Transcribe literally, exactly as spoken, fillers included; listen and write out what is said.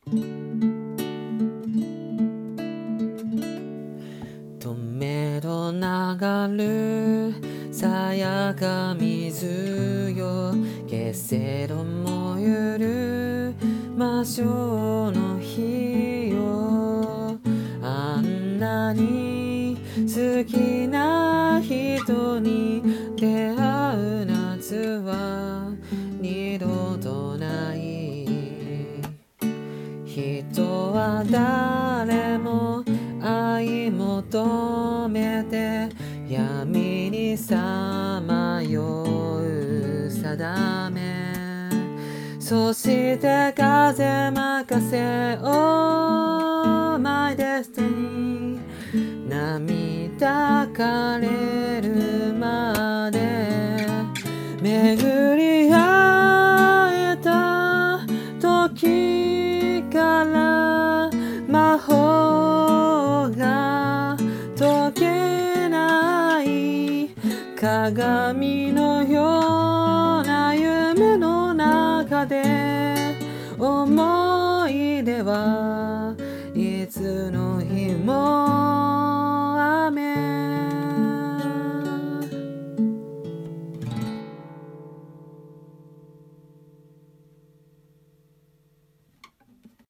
とめど流るさやか水よ、けせどもゆる魔性の日よ。あんなに好きな人に出会う夏は二度とない。人は誰も愛求めて闇にさまよう定め。そして風任せ Oh my destiny、 涙枯れるまで巡り会えた時から魔法が解けない。鏡のような夢の中で思い出はいつの日も